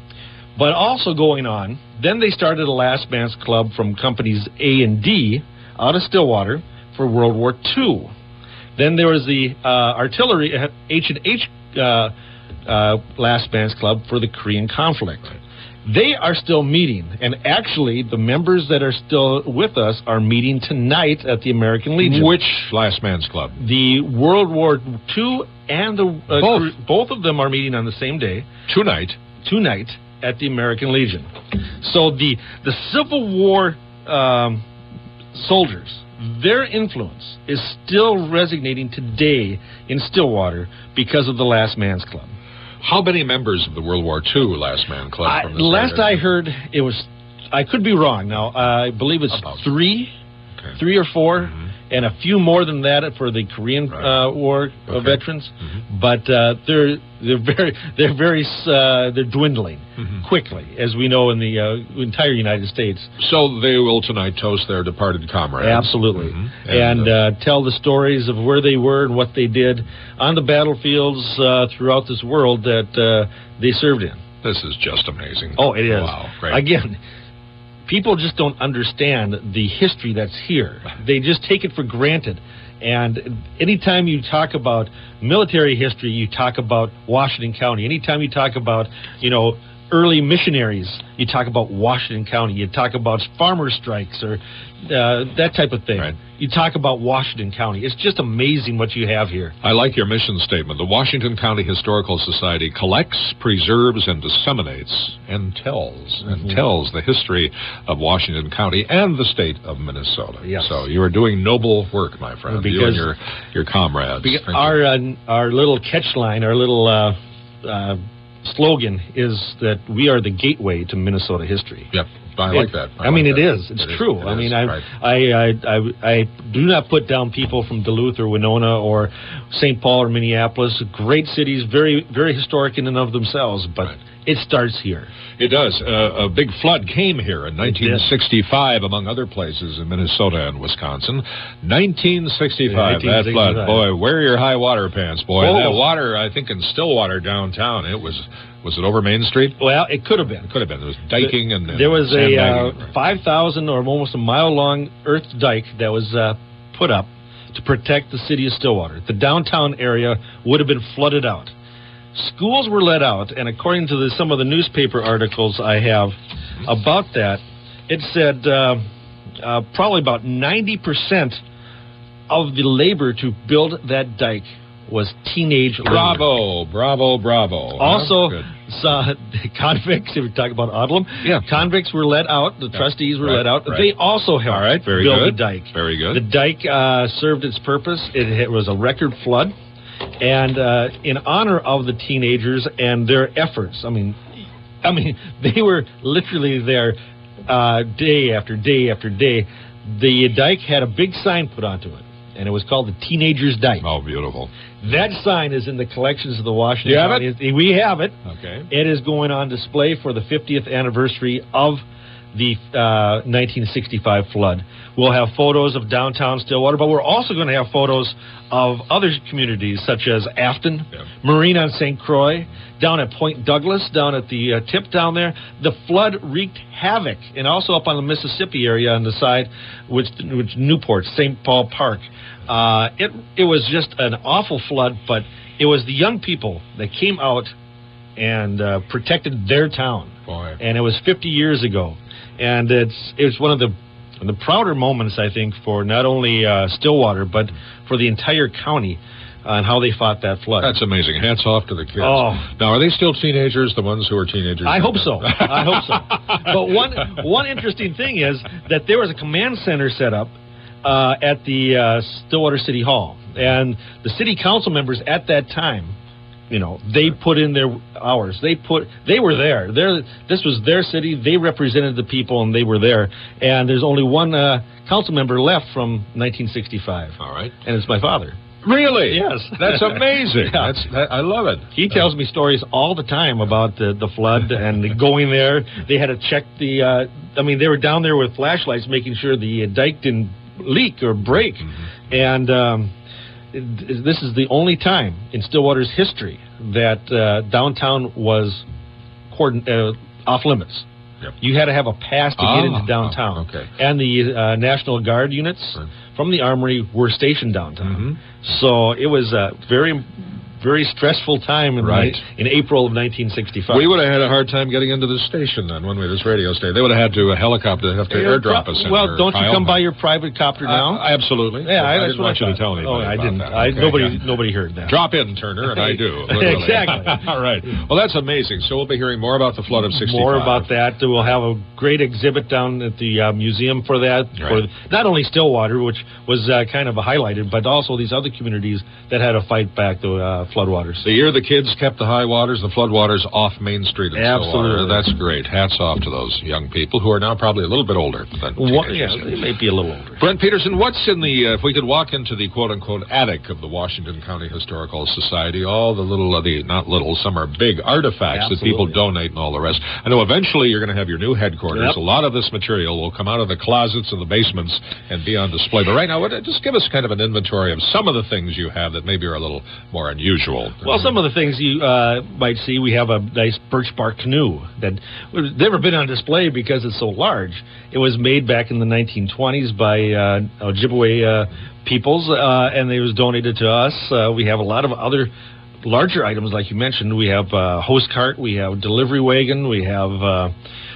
But also going on, then they started a Last Man's Club from companies A and D out of Stillwater for World War Two. Then there was the uh, artillery H and H uh, uh, Last Man's Club for the Korean conflict. They are still meeting, and actually the members that are still with us are meeting tonight at the American Legion. Which Last Man's Club? The World War Two and the uh, both. both of them are meeting on the same day. Tonight. Tonight at the American Legion. So the the Civil War um, soldiers, their influence is still resonating today in Stillwater because of the Last Man's Club. How many members of the World War Two Last Man Club? I, from this last area? I heard, it was, I could be wrong now, I believe it's About. three, Okay. three or four, Mm-hmm. and a few more than that for the Korean Right. uh, War uh, Okay. veterans. Mhm. But uh, they're they're very they're very uh, they're dwindling Mhm. quickly, as we know in the uh, entire United States. So they will tonight toast their departed comrades. Absolutely, Mhm. and, uh, uh, tell the stories of where they were and what they did on the battlefields uh, throughout this world that uh, they served in. this is just amazing. Oh, it is. Wow, great. Again, people just don't understand the history that's here. They just take it for granted. And anytime you talk about military history, you talk about Washington County. Anytime you talk about, you know, early missionaries, you talk about Washington County. You talk about farmer strikes or uh, that type of thing. Right. You talk about Washington County. It's just amazing what you have here. I like your mission statement. The Washington County Historical Society collects, preserves, and disseminates and tells and Mhm. tells the history of Washington County and the state of Minnesota. Yes. So you are doing noble work, my friend. you Because- and your your comrades. Because Thank our you. uh, our little catch line, our little uh, uh, slogan is that we are the gateway to Minnesota history. Yep, I It- like that. I, mean, like it that. is. It's It is. true. It I is, mean, I, right. I, I, I, I do not put down people from Duluth or Winona or Saint Paul or Minneapolis. Great cities, very, very historic in and of themselves. But Right. it starts here. It does. Uh, a big flood came here in nineteen sixty-five, among other places in Minnesota and Wisconsin. nineteen sixty-five, Yeah, that flood. 1965. Boy, wear your high water pants, boy. Oh. That water, I think in Stillwater downtown, it was, was it over Main Street? Well, it could have been. It could have been. There was diking and, and There was a sandbagging. uh, five thousand or almost a mile long earth dike that was uh, put up to protect the city of Stillwater. The downtown area would have been flooded out. Schools were let out, and according to the, some of the newspaper articles I have about that, it said uh, uh, probably about ninety percent of the labor to build that dike was teenage Bravo, bravo, bravo. Also, Good. saw convicts, if we talk about Odlum, Yeah. convicts were let out, the trustees were Right, let out. right. They also helped All right, very build good. the dike. Very good. The dike uh, served its purpose. It, it was a record flood. And uh, in honor of the teenagers and their efforts, I mean, I mean, they were literally there uh, day after day after day. The dike had a big sign put onto it, and it was called the Teenagers' Dike. Oh, beautiful. That sign is in the collections of the Washington You have County. it? We have it. Okay. It is going on display for the fiftieth anniversary of the uh, nineteen sixty-five flood. We'll have photos of downtown Stillwater, but we're also going to have photos of other communities such as Afton, Yeah. Marine on Saint Croix, down at Point Douglas, down at the uh, tip down there. The flood wreaked havoc, and also up on the Mississippi area on the side, which, which Newport, Saint Paul Park. Uh, it it was just an awful flood, but it was the young people that came out and uh, protected their town. Boy. And it was fifty years ago, and it's it's one of the the prouder moments, I think, for not only uh, Stillwater but for the entire county on how they fought that flood. That's amazing. Hats off to the kids. Oh. Now, are they still teenagers, the ones who are teenagers? I hope so. I hope so. But one one interesting thing is that there was a command center set up uh, at the uh, Stillwater City Hall, and the city council members at that time, you know, they put in their hours. They put they were there. They're, this was their city. They represented the people, and they were there. And there's only one uh, council member left from nineteen sixty-five. All right. And it's my father. Really? Yes. That's amazing. Yeah. That's that, I love it. He tells me stories all the time about the, the flood and going there. They had to check the, uh, I mean, they were down there with flashlights making sure the uh, dike didn't leak or break. Mm-hmm. And um, it, this is the only time in Stillwater's history that uh, downtown was cordon, uh, off limits. Yep. You had to have a pass to Ah, get into downtown. oh, okay. And the uh, National Guard units Right. from the Armory were stationed downtown. Mm-hmm. So it was a very, very stressful time in, Right. the, in April of nineteen sixty-five. We would have had a hard time getting into this station then, wouldn't we, this radio station? They would have had to a helicopter, have to airdrop us in Well, here, don't you Kyle. come by your private copter now? Uh, absolutely. yeah, I, I that's didn't what want I you to thought. tell anybody Oh, I about didn't. that. I, Okay, nobody, yeah. nobody heard that. Drop in, Turner, and I do. literally. Exactly. All right. Well, that's amazing. So we'll be hearing more about the flood of sixty-five. More about that. We'll have a great exhibit down at the uh, museum for that. Right. For not only Stillwater, which was uh, kind of highlighted, but also these other communities that had to fight back the uh, floodwaters. The year the kids kept the high waters, the flood waters off Main Street in Stillwater. Absolutely. That's great. Hats off to those young people who are now probably a little bit older than What, teenagers. yeah, they may be a little older. Brent Peterson, what's in the, uh, if we could walk into the quote-unquote attic of the Washington County Historical Society, all the little, uh, the not little, some are big artifacts that people Absolutely. donate and all the rest. I know eventually you're going to have your new headquarters. Yep. A lot of this material will come out of the closets and the basements and be on display. But right now, what, just give us kind of an inventory of some of the things you have that maybe are a little more unusual. Well, some of the things you uh, might see, we have a nice birch bark canoe that was never been on display because it's so large. It was made back in the nineteen twenties by uh, Ojibwe uh, peoples, uh, and it was donated to us. Uh, we have a lot of other larger items, like you mentioned. We have a hose cart, we have delivery wagon, we have, uh,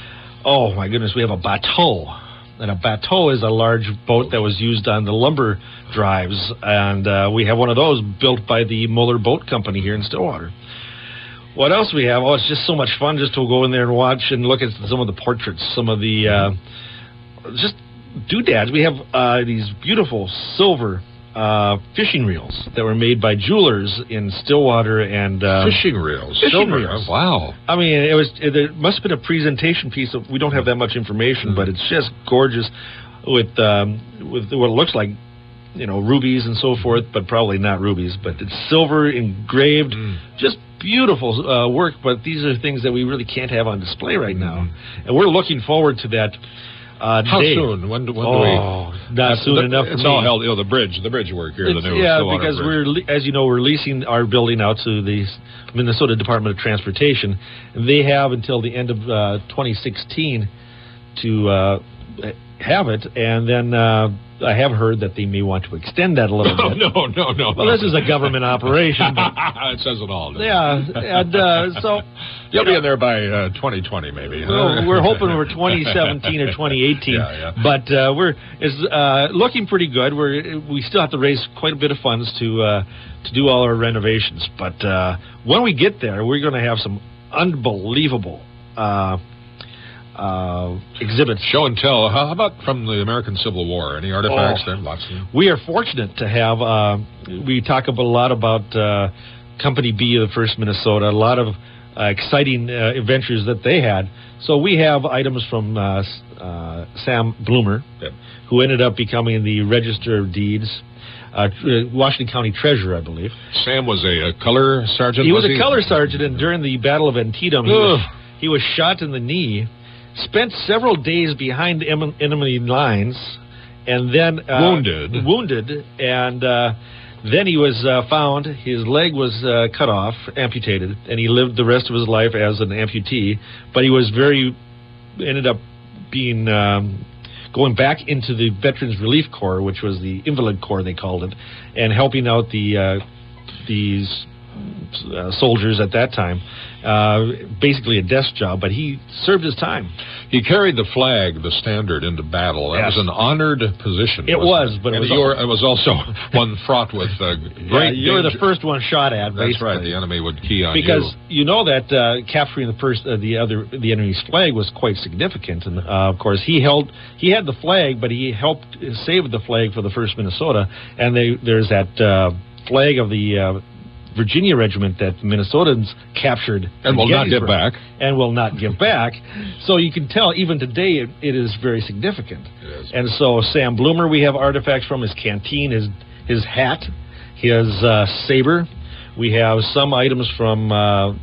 oh my goodness, we have a bateau. And a bateau is a large boat that was used on the lumber drives, and uh, we have one of those built by the Muller Boat Company here in Stillwater. What else we have? Oh, it's just so much fun just to go in there and watch and look at some of the portraits, some of the uh, just doodads. We have uh, these beautiful silver uh, fishing reels that were made by jewelers in Stillwater and uh, Fishing reels. Fishing Silver. reels. Wow. I mean, it was. It, there must have been a presentation piece of. We don't have that much information, Mm-hmm. but it's just gorgeous, with um, with what it looks like, you know, rubies and so forth, but probably not rubies. But it's silver engraved, Mm. just beautiful uh, work. But these are things that we really can't have on display right now, Mm-hmm. and we're looking forward to that. Uh, How day. soon? When do, when oh, do we? not That's- soon the- enough. It's for all me. held. You know, the bridge, the bridge work here, It's- the new yeah, Stillwater because Bridge. we're, le- as you know, we're leasing our building out to the Minnesota Department of Transportation. They have until the end of uh, twenty sixteen to uh, have it, and then uh, I have heard that they may want to extend that a little no, bit. No, no, no. Well, no. this is a government operation. But, it says it all. Yeah, it? and uh, so... You'll be in there by uh, twenty twenty, maybe. Well, we're hoping for twenty seventeen or twenty eighteen, yeah, yeah. but uh, we're it's uh, looking pretty good. We're we still have to raise quite a bit of funds to uh, to do all our renovations. But uh, when we get there, we're going to have some unbelievable uh, uh, exhibits. Show and tell. How about from the American Civil War? Any artifacts oh, there? Lots of them. We are fortunate to have. Uh, we talk about, a lot about uh, Company B of the First Minnesota. A lot of Uh, exciting uh, adventures that they had. So we have items from uh, uh, Sam Bloomer, yep. who ended up becoming the Register of Deeds, uh, Washington County Treasurer, I believe. Sam was a, a color sergeant? He was, was a he? color sergeant, and during the Battle of Antietam, he was, he was shot in the knee, spent several days behind em- enemy lines, and then... Uh, wounded. Wounded, and... Uh, Then he was uh, found, his leg was uh, cut off, amputated, and he lived the rest of his life as an amputee, but he was very, ended up being, um, going back into the Veterans Relief Corps, which was the Invalid Corps, they called it, and helping out the uh, these uh, soldiers at that time. Uh, basically a desk job, but he served his time. He carried the flag, the standard, into battle. That yes. was an honored position. It was, it? but it was, you were, it was also one fraught with uh, great. Yeah, you were the first one shot at. That's basically. right. The enemy would key on because you. you know that uh, capturing the first, uh, the other, the enemy's flag was quite significant, and uh, of course he held, he had the flag, but he helped save the flag for the First Minnesota, and they, there's that uh, flag of the. Uh, Virginia regiment that Minnesotans captured and will not give back and will not give back. So you can tell even today it, it is very significant. It is. And so Sam Bloomer, we have artifacts from his canteen, his his hat, his uh, saber. We have some items from uh,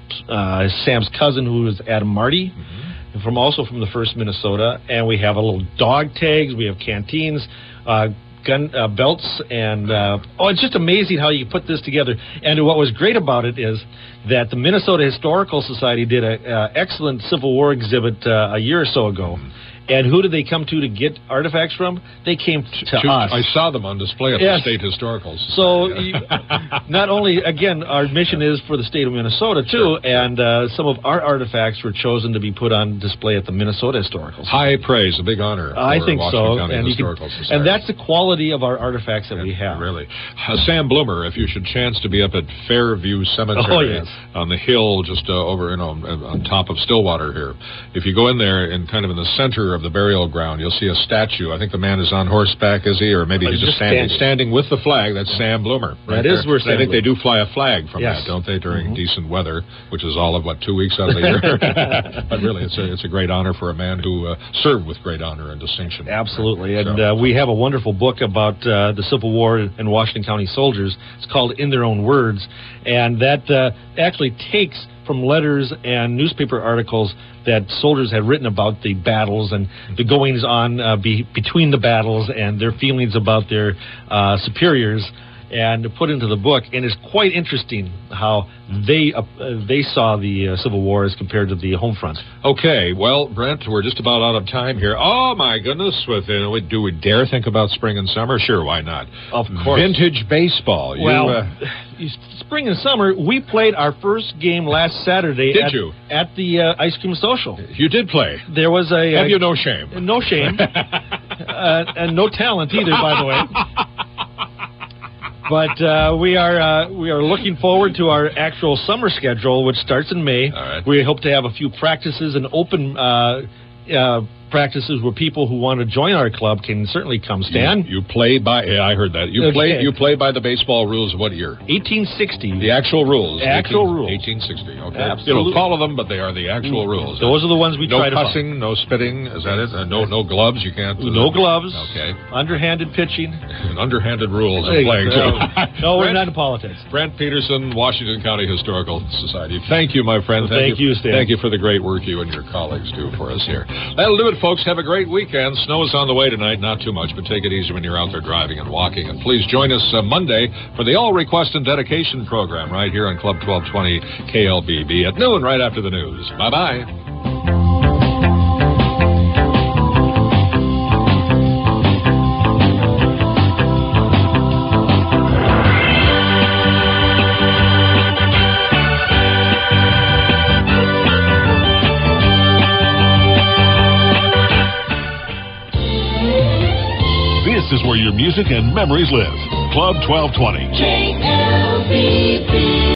uh, Sam's cousin, who is Adam Marty, mm-hmm. from also from the First Minnesota, and we have a little dog tags. We have canteens. Uh, gun uh, belts, and uh, oh, it's just amazing how you put this together. And what was great about it is that the Minnesota Historical Society did an uh, excellent Civil War exhibit uh, a year or so ago. And who did they come to to get artifacts from? They came to, to us. I saw them on display at yes. the State Historical Society. So you, not only, again, our mission is for the state of Minnesota, too, sure. and uh, some of our artifacts were chosen to be put on display at the Minnesota Historical Society. High praise, a big honor. I for think Washington so. County And, you Historical can, Society. and that's the quality of our artifacts that yeah, we have. Really. Uh, Sam Bloomer, if you should chance to be up at Fairview Cemetery oh, yes. on the hill just uh, over, you know, on top of Stillwater here, if you go in there and kind of in the center of the burial ground, you'll see a statue. I think the man is on horseback, is he? Or maybe he's just, just standing, standing. Standing with the flag. That's Sam Bloomer. Right that is there. where Sam I think Bloomer. they do fly a flag from yes. that, don't they, during mm-hmm. decent weather, which is all of, what, two weeks out of the year? But really, it's a, it's a great honor for a man who uh, served with great honor and distinction. Absolutely. Right? And so. uh, we have a wonderful book about uh, the Civil War and Washington County soldiers. It's called In Their Own Words. And that uh, actually takes from letters and newspaper articles that soldiers had written about the battles and the goings on uh, be, between the battles and their feelings about their uh, superiors, and put into the book. And it's quite interesting how they uh, they saw the uh, Civil War as compared to the home front. Okay, well, Brent, we're just about out of time here. Oh, my goodness. With uh, Do we dare think about spring and summer? Sure, why not? Of course. Vintage baseball. Well, you, uh, spring and summer, we played our first game last Saturday did at, you? at the uh, Ice Cream Social. You did play. There was a... Have uh, you no shame? No shame. uh, and no talent either, by the way. But uh, we are uh, we are looking forward to our actual summer schedule, which starts in May. All right. We hope to have a few practices and open uh, uh, practices where people who want to join our club can certainly come. Stan? You, you play by... Yeah, I heard that. You okay. play You play by the baseball rules of what year? eighteen sixty. The actual rules. Actual eighteen, rules. eighteen sixty, okay. Absolutely. You don't follow them, but they are the actual rules. Those are the ones we no try to follow. No cussing, no spitting, is that it? Uh, no no gloves, you can't... Uh, no gloves. Okay. Underhanded pitching. And underhanded rules of Hey, playing, no, too. no, we're Brent, not in politics. Brent Peterson, Washington County Historical Society. Thank you, my friend. Well, thank you, Stan. Thank you for the great work you and your colleagues do for us here. That'll do it, folks. Have a great weekend. Snow is on the way tonight. Not too much, but take it easy when you're out there driving and walking. And please join us uh, Monday for the All Request and Dedication program right here on Club twelve twenty K L B B at noon right after the news. Bye-bye. is where your music and memories live. Club twelve twenty. K L B B.